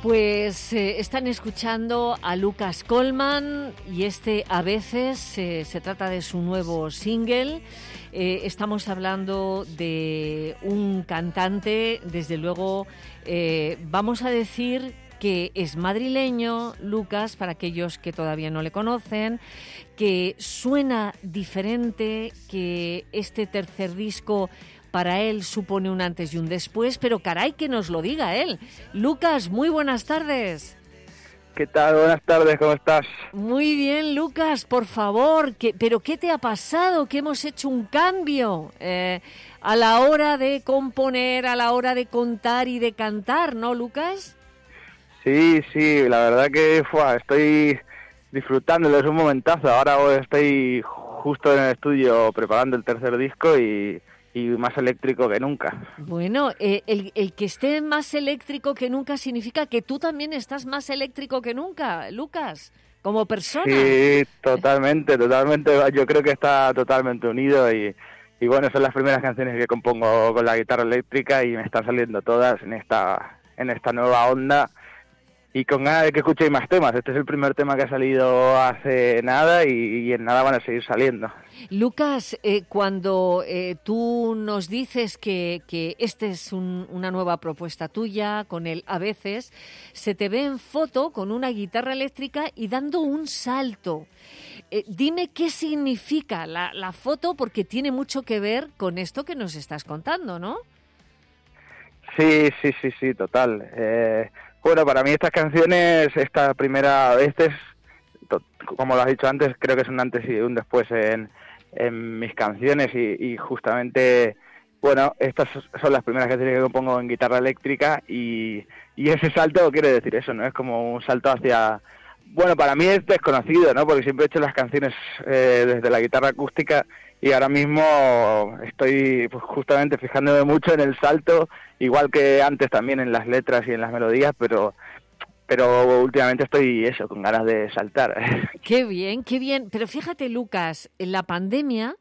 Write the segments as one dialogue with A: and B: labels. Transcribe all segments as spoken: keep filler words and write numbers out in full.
A: Pues eh, están escuchando a Lucas Coleman y este A veces eh, se trata de su nuevo single. Eh, estamos hablando de un cantante, desde luego, eh, vamos a decir que es madrileño, Lucas, para aquellos que todavía no le conocen, que suena diferente, que este tercer disco para él supone un antes y un después, pero caray, que nos lo diga él. Lucas, muy buenas tardes.
B: ¿Qué tal? Buenas tardes, ¿cómo estás?
A: Muy bien, Lucas, por favor, ¿qué, ¿pero qué te ha pasado? Que hemos hecho un cambio eh, a la hora de componer, a la hora de contar y de cantar, ¿no, Lucas?
B: Sí, sí, la verdad que fue, estoy disfrutándolo, es un momentazo. Ahora estoy justo en el estudio preparando el tercer disco y... y más eléctrico que nunca.
A: Bueno, eh, el, el que esté más eléctrico que nunca significa que tú también estás más eléctrico que nunca, Lucas, como persona.
B: Sí, totalmente, totalmente. Yo creo que está totalmente unido y, y bueno, son las primeras canciones que compongo con la guitarra eléctrica y me están saliendo todas en esta, en esta nueva onda. Y con ganas de que escuchéis más temas. Este es el primer tema que ha salido hace nada y, y en nada van a seguir saliendo.
A: Lucas, eh, cuando eh, tú nos dices que, que esta es un, una nueva propuesta tuya, con el A veces, se te ve en foto con una guitarra eléctrica y dando un salto. Eh, dime qué significa la, la foto, porque tiene mucho que ver con esto que nos estás contando, ¿no?
B: Sí, sí, sí, sí, total. Eh... Bueno, para mí estas canciones, esta primera, este es, como lo has dicho antes, creo que es un antes y un después en, en mis canciones y, y justamente, bueno, estas son las primeras canciones que compongo en guitarra eléctrica y, y ese salto quiere decir eso, ¿no? Es como un salto hacia... Bueno, para mí es desconocido, ¿no? Porque siempre he hecho las canciones eh, desde la guitarra acústica y ahora mismo estoy pues, justamente fijándome mucho en el salto, igual que antes también en las letras y en las melodías, pero pero últimamente estoy eso, con ganas de saltar.
A: Qué bien, qué bien. Pero fíjate, Lucas, en la pandemia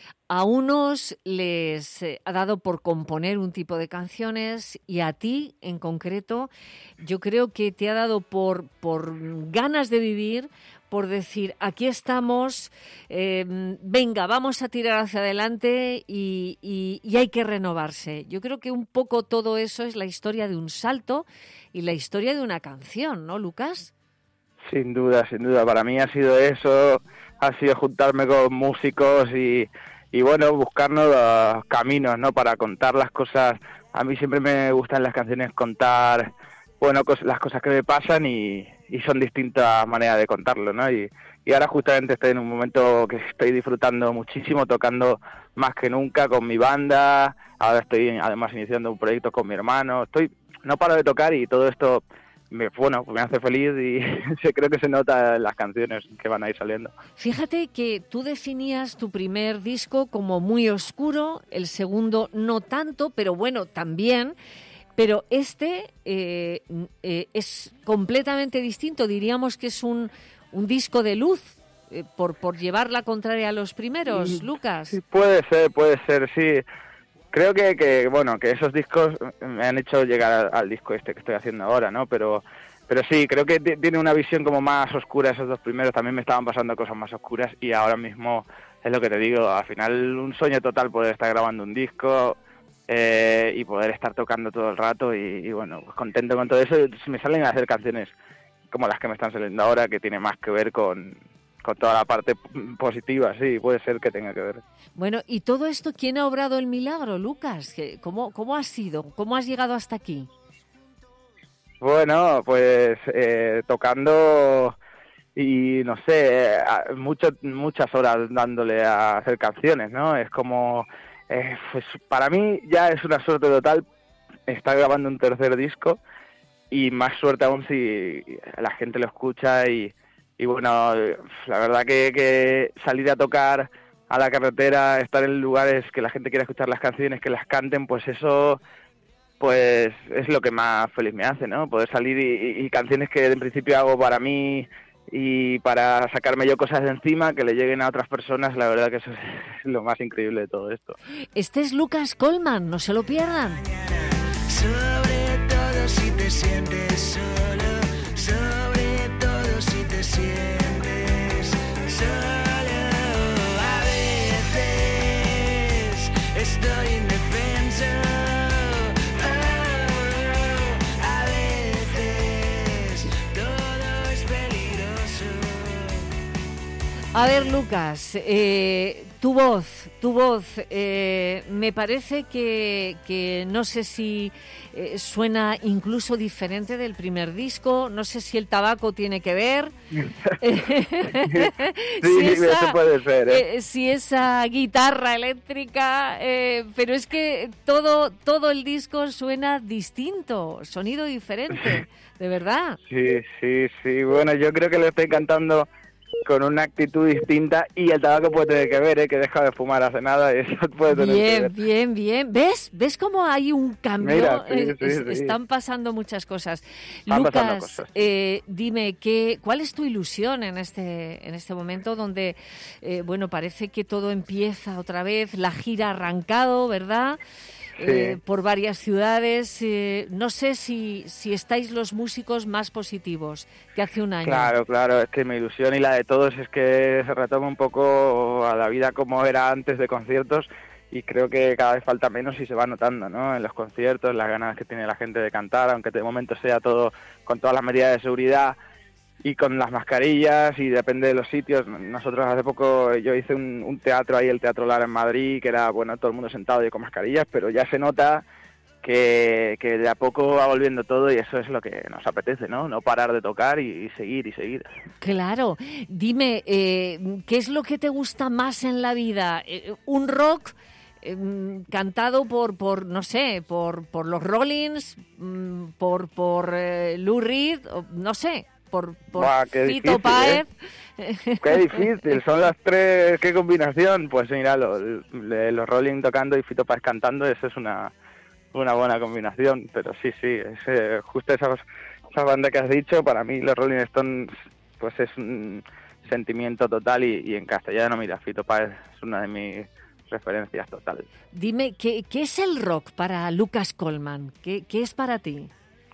A: a unos les ha dado por componer un tipo de canciones y a ti, en concreto, yo creo que te ha dado por, por ganas de vivir, por decir, aquí estamos, eh, venga, vamos a tirar hacia adelante y, y, y hay que renovarse. Yo creo que un poco todo eso es la historia de un salto y la historia de una canción, ¿no, Lucas?
B: Sin duda, sin duda. Para mí ha sido eso, ha sido juntarme con músicos y, y bueno, buscarnos los caminos, ¿no? Para contar las cosas. A mí siempre me gustan las canciones contar, bueno, cos- las cosas que me pasan y... y son distintas maneras de contarlo, ¿no? Y, y ahora justamente estoy en un momento que estoy disfrutando muchísimo, tocando más que nunca con mi banda, ahora estoy además iniciando un proyecto con mi hermano, estoy no paro de tocar y todo esto, me, bueno, me hace feliz y creo que se nota en las canciones que van a ir saliendo.
A: Fíjate que tú definías tu primer disco como muy oscuro, el segundo no tanto, pero bueno, también... Pero este eh, eh, es completamente distinto, diríamos que es un, un disco de luz, eh, por, por llevar la contraria a los primeros,
B: Sí,
A: Lucas.
B: Sí, puede ser, puede ser, sí. Creo que, que, bueno, que esos discos me han hecho llegar al, al disco este que estoy haciendo ahora, ¿no? Pero, pero sí, creo que t- tiene una visión como más oscura esos dos primeros, también me estaban pasando cosas más oscuras y ahora mismo es lo que te digo, al final un sueño total poder estar grabando un disco... Eh, y poder estar tocando todo el rato y, y bueno, pues contento con todo eso. Me salen a hacer canciones como las que me están saliendo ahora, que tiene más que ver con, con toda la parte positiva, sí, puede ser que tenga que ver.
A: Bueno, ¿y todo esto quién ha obrado el milagro, Lucas? ¿Cómo, cómo has sido? ¿Cómo has llegado hasta aquí?
B: Bueno, pues eh, tocando y no sé, eh, mucho, muchas horas dándole a hacer canciones, ¿no? Es como... Eh, pues para mí ya es una suerte total estar grabando un tercer disco y más suerte aún si la gente lo escucha y, y bueno, la verdad que, que salir a tocar a la carretera, estar en lugares que la gente quiera escuchar las canciones, que las canten, pues eso pues es lo que más feliz me hace, ¿no? Poder salir y, y, y canciones que en principio hago para mí y para sacarme yo cosas de encima que le lleguen a otras personas, la verdad que eso es lo más increíble de todo esto.
A: Este es Lucas Coleman, no se lo pierdan.
C: Sobre todo si te sientes solo.
A: A ver, Lucas, eh, tu voz, tu voz, eh, me parece que, que no sé si eh, suena incluso diferente del primer disco, no sé si el tabaco tiene que ver.
B: Sí,
A: si esa,
B: eso puede ser. ¿eh?
A: Eh, si esa guitarra eléctrica, eh, pero es que todo, todo el disco suena distinto, sonido diferente, de verdad.
B: Sí, sí, sí, bueno, yo creo que lo estoy cantando con una actitud distinta y el tabaco puede tener que ver, ¿eh? Que deja de fumar hace nada y eso puede tener
A: bien,
B: que ver.
A: Bien, bien, bien. ¿Ves? ¿Ves cómo hay un cambio?
B: Mira, sí,
A: eh,
B: sí,
A: es,
B: sí.
A: Están pasando muchas cosas.
B: Están
A: Lucas,
B: pasando cosas.
A: Eh, dime, ¿qué, ¿cuál es tu ilusión en este, en este momento donde, eh, bueno, parece que todo empieza otra vez, la gira ha arrancado, ¿verdad?
B: Sí.
A: Eh, por varias ciudades. Eh, no sé si, si estáis los músicos más positivos que hace un año.
B: Claro, claro, es que mi ilusión y la de todos es que se retome un poco a la vida como era antes de conciertos y creo que cada vez falta menos y se va notando, ¿no? En los conciertos, las ganas que tiene la gente de cantar, aunque de momento sea todo con todas las medidas de seguridad y con las mascarillas y depende de los sitios. Nosotros hace poco yo hice un, un teatro ahí, el Teatro Lara en Madrid, que era, bueno, todo el mundo sentado y con mascarillas, pero ya se nota que, que de a poco va volviendo todo y eso es lo que nos apetece, ¿no? No parar de tocar y, y seguir y seguir.
A: Claro. Dime, eh, ¿qué es lo que te gusta más en la vida? Eh, ¿Un rock eh, cantado por, por, no sé, por, por los Rollins, por, por eh, Lou Reed, no sé, por, por
B: Buah, qué
A: Fito
B: difícil,
A: Páez?
B: ¿eh? Qué difícil, son las tres, qué combinación. Pues mira, lo, lo, los Rolling tocando y Fito Páez cantando, eso es una, una buena combinación. Pero sí, sí, es, eh, justo esa, esa banda que has dicho, para mí los Rolling Stones pues es un sentimiento total y, y en castellano, mira, Fito Páez es una de mis referencias totales.
A: Dime, ¿qué, qué es el rock para Lucas Colman? ¿Qué, qué es para ti?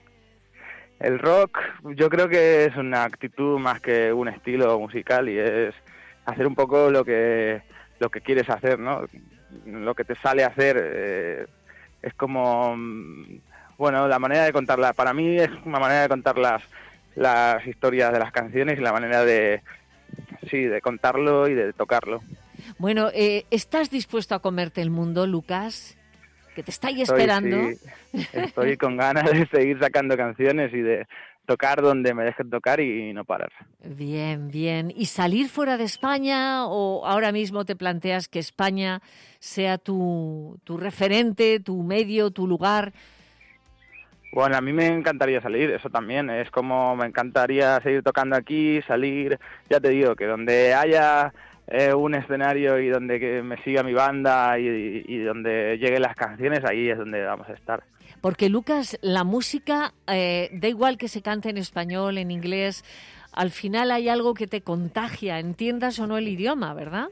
B: El rock yo creo que es una actitud más que un estilo musical y es hacer un poco lo que lo que quieres hacer, ¿no? Lo que te sale a hacer eh, es como, bueno, la manera de contarla. Para mí es una manera de contar las, las historias de las canciones y la manera de, sí, de contarlo y de tocarlo.
A: Bueno, eh, ¿estás dispuesto a comerte el mundo, Lucas? Que te está ahí esperando.
B: Estoy, sí, estoy con ganas de seguir sacando canciones y de tocar donde me dejen tocar y no parar.
A: Bien, bien. ¿Y salir fuera de España o ahora mismo te planteas que España sea tu, tu referente, tu medio, tu lugar?
B: Bueno, a mí me encantaría salir, eso también. Es como me encantaría seguir tocando aquí, salir. Ya te digo, que donde haya Eh, un escenario y donde que me siga mi banda y, y, y donde lleguen las canciones, ahí es donde vamos a estar.
A: Porque, Lucas, la música, eh, da igual que se cante en español, en inglés, al final hay algo que te contagia, entiendas o no el idioma, ¿verdad?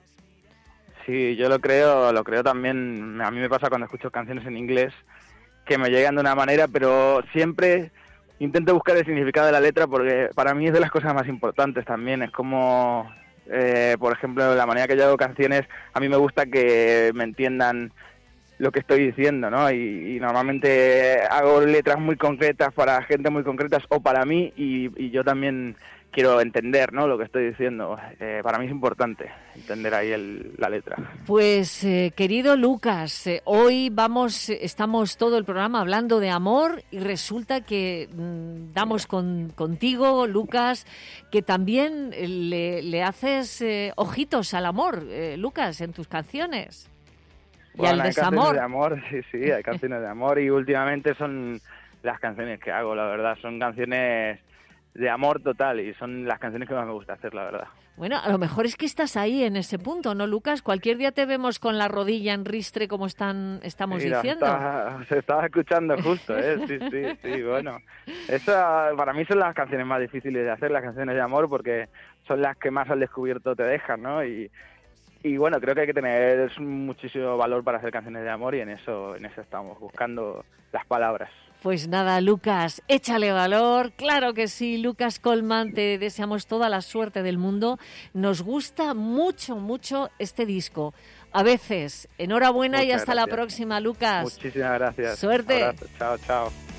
B: Sí, yo lo creo, lo creo también. A mí me pasa cuando escucho canciones en inglés que me llegan de una manera, pero siempre intento buscar el significado de la letra porque para mí es de las cosas más importantes también. Es como... Eh, por ejemplo, la manera que yo hago canciones, a mí me gusta que me entiendan lo que estoy diciendo, ¿no? Y, y normalmente hago letras muy concretas para gente muy concretas o para mí y, y yo también quiero entender, ¿no?, lo que estoy diciendo. Eh, para mí es importante entender ahí el, la letra.
A: Pues, eh, querido Lucas, eh, hoy vamos, estamos todo el programa hablando de amor y resulta que mmm, damos con, contigo, Lucas, que también le, le haces eh, ojitos al amor, eh, Lucas, en tus canciones.
B: Bueno,
A: y al
B: hay
A: desamor.
B: Canciones de amor, sí, sí, hay canciones de amor y últimamente son las canciones que hago, la verdad, son canciones de amor total y son las canciones que más me gusta hacer, la verdad.
A: Bueno, a lo mejor es que estás ahí en ese punto, ¿no, Lucas? Cualquier día te vemos con la rodilla en ristre, como están, estamos
B: Mira,
A: diciendo.
B: Estaba, se estaba escuchando justo, ¿eh? Sí, sí, sí, bueno. Esa, para mí son las canciones más difíciles de hacer, las canciones de amor, porque son las que más al descubierto te dejan, ¿no? Y, y bueno, creo que hay que tener muchísimo valor para hacer canciones de amor y en eso, en eso estamos, buscando las palabras.
A: Pues nada, Lucas, échale valor. Claro que sí, Lucas Colman, te deseamos toda la suerte del mundo. Nos gusta mucho, mucho este disco. A veces, enhorabuena. Muchas y hasta gracias. La próxima, Lucas.
B: Muchísimas gracias.
A: Suerte.
B: Abrazo. Chao, chao.